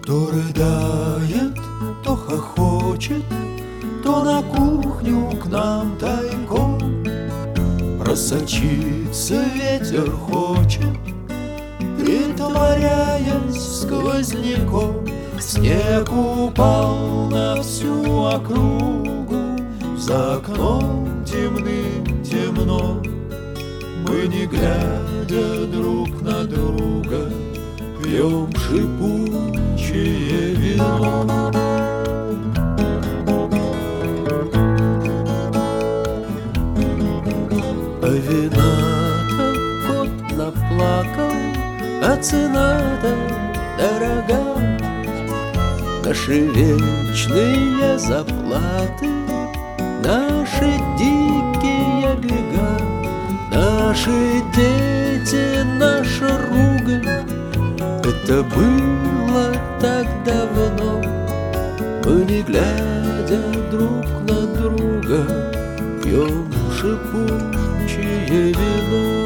То рыдает, то хохочет, то на кухню к нам тайком просочиться ветер хочет, притворяясь сквозняком. Снег упал на всю округу, за окном темным-темно. Мы, не глядя друг на друга, пьем шипучее вино. А вина-то кот наплакал, а цена-то дорога. Наши вечные заплаты, наши дикие бега, наши дети, наша ругань. Это было так давно. Мы, не глядя друг на друга, пьем шипучее вино.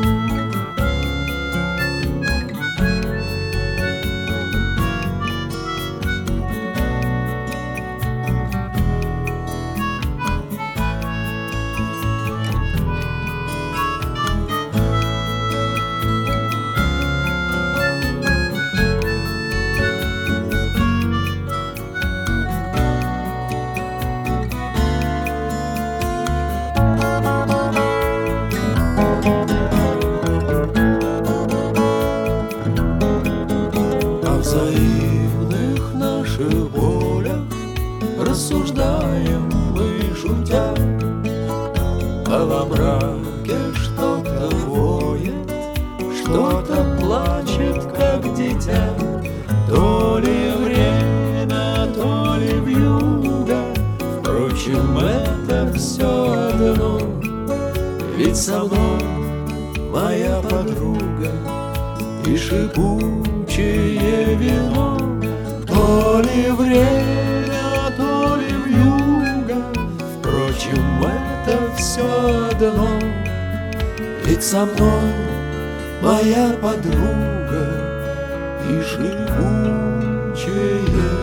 О взаимных наших болях рассуждаем мы, шутя. А во мраке что-то воет, что-то плачет, как дитя. То ли время, то ли вьюга, впрочем, это все одно. Ведь со мной моя подруга и шипучее вино. То ли время, то ли вьюга, впрочем, это все одно. Ведь со мной моя подруга и шипучее